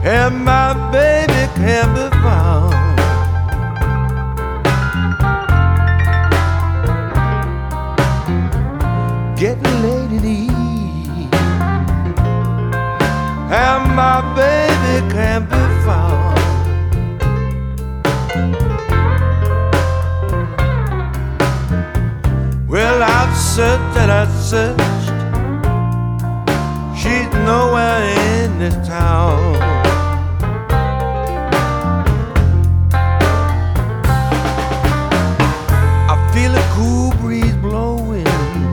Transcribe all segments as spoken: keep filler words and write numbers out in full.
and my baby can't be found. Getting late in the evening, and my baby can't be found. Well, I've searched and I've searched, she's nowhere in this town. I feel a cool breeze blowing,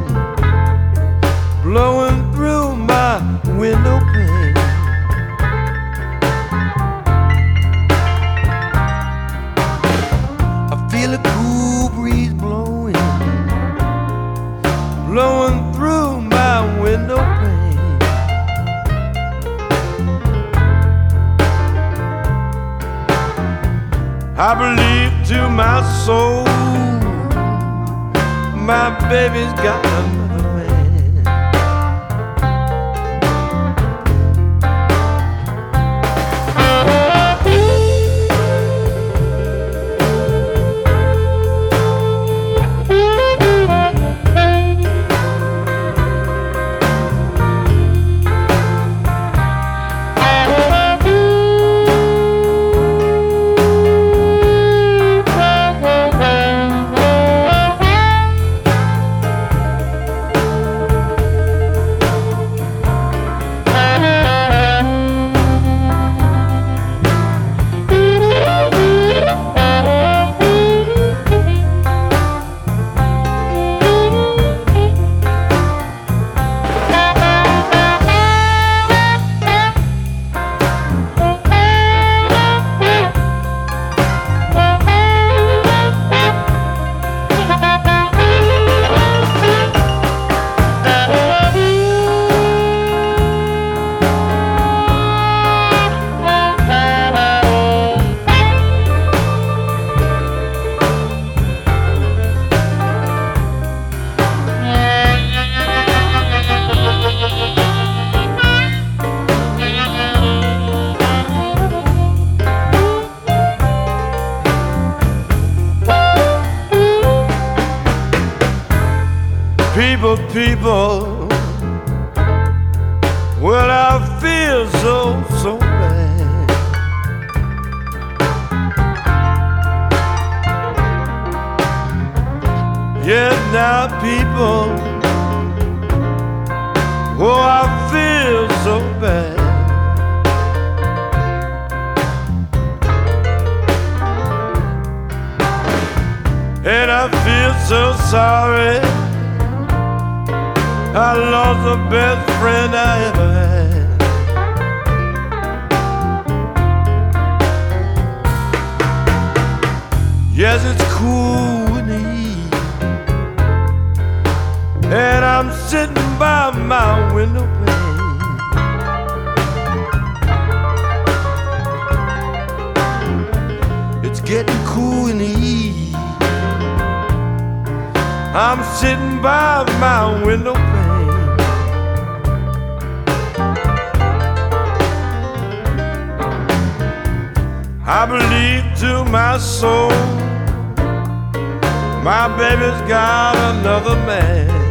blowing through my window pane. I feel a cool breeze blowing, blowing through my window pane. I believe to my soul, my baby's got another man. People, people, well, I feel so, so bad. Yes, now, people, oh, I feel so bad. And I feel so sorry, I lost the best friend I ever had. Yes, it's cool in the evening, and I'm sitting by my window pane. It's getting cool in the evening, I'm sitting by my window pane. I believe to my soul, my baby's got another man.